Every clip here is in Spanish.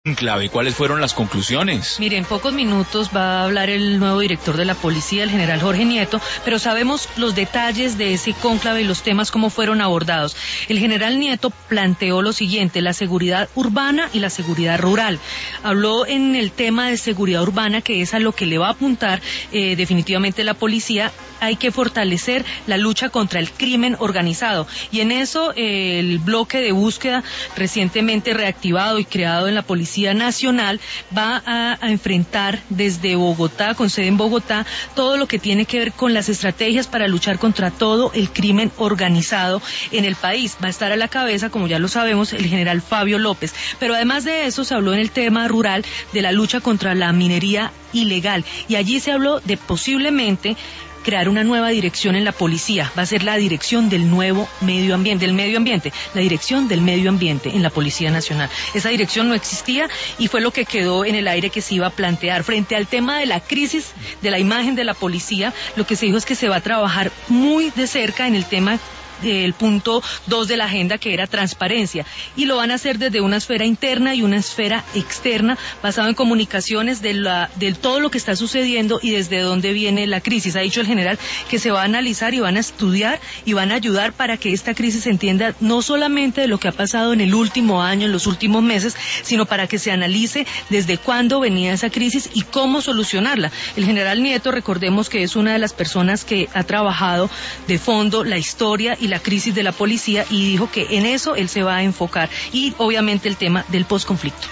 Clave, ¿cuáles fueron las conclusiones? Mire, en pocos minutos va a hablar el nuevo director de la policía, el general Jorge Nieto, pero sabemos los detalles de ese cónclave y los temas cómo fueron abordados. El general Nieto planteó lo siguiente: la seguridad urbana y la seguridad rural. Habló en el tema de seguridad urbana, que es a lo que le va a apuntar definitivamente la policía. Hay que fortalecer la lucha contra el crimen organizado, y en eso el bloque de búsqueda recientemente reactivado y creado en la Policía Nacional va a enfrentar desde Bogotá, con sede en Bogotá, todo lo que tiene que ver con las estrategias para luchar contra todo el crimen organizado en el país. Va a estar a la cabeza, como ya lo sabemos, el general Fabio López, pero además de eso se habló en el tema rural de la lucha contra la minería ilegal, y allí se habló de posiblemente crear una nueva dirección en la policía. Va a ser la dirección del nuevo medio ambiente, la dirección del medio ambiente en la Policía Nacional. Esa dirección no existía y fue lo que quedó en el aire que se iba a plantear. Frente al tema de la crisis de la imagen de la policía, lo que se dijo es que se va a trabajar muy de cerca en el tema del punto 2 de la agenda, que era transparencia, y lo van a hacer desde una esfera interna y una esfera externa, basado en comunicaciones de todo lo que está sucediendo y desde dónde viene la crisis. Ha dicho el general que se va a analizar y van a estudiar y van a ayudar para que esta crisis se entienda no solamente de lo que ha pasado en el último año, en los últimos meses, sino para que se analice desde cuándo venía esa crisis y cómo solucionarla. El general Nieto, recordemos que es una de las personas que ha trabajado de fondo la historia y la crisis de la policía, y dijo que en eso él se va a enfocar, y obviamente el tema del posconflicto.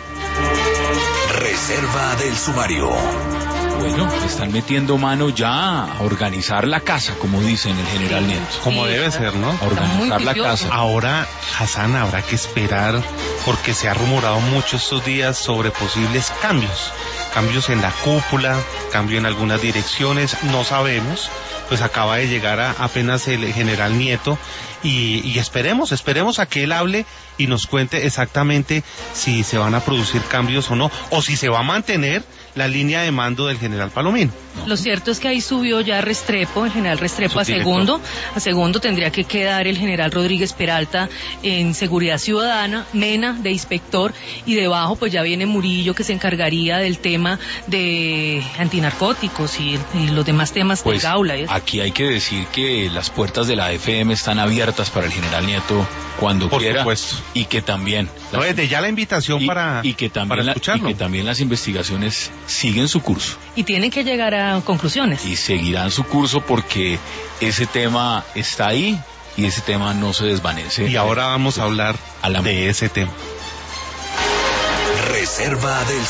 Reserva del sumario. Bueno, están metiendo mano ya a organizar la casa, como dicen el general Nieto. Como debe ser, ¿no? A organizar la casa. Ahora, Hassan, habrá que esperar, porque se ha rumorado mucho estos días sobre posibles cambios en la cúpula, cambio en algunas direcciones, no sabemos. Pues acaba de llegar apenas el general Nieto y esperemos a que él hable y nos cuente exactamente si se van a producir cambios o no, o si se va a mantener la línea de mando del general Palomino. Lo cierto es que ahí subió ya Restrepo, el general Restrepo a segundo tendría que quedar el general Rodríguez Peralta en Seguridad Ciudadana, Mena de inspector, y debajo pues ya viene Murillo, que se encargaría del tema de antinarcóticos y los demás temas pues, del Gaula. Aquí hay que decir que las puertas de la FM están abiertas para el general Nieto cuando quiera, supuesto. Y que también desde ya la invitación para escucharlo. Y que también las investigaciones siguen su curso. Y tienen que llegar a conclusiones. Y seguirán su curso, porque ese tema está ahí y ese tema no se desvanece. Y ahora vamos a hablar de ese tema. Reserva del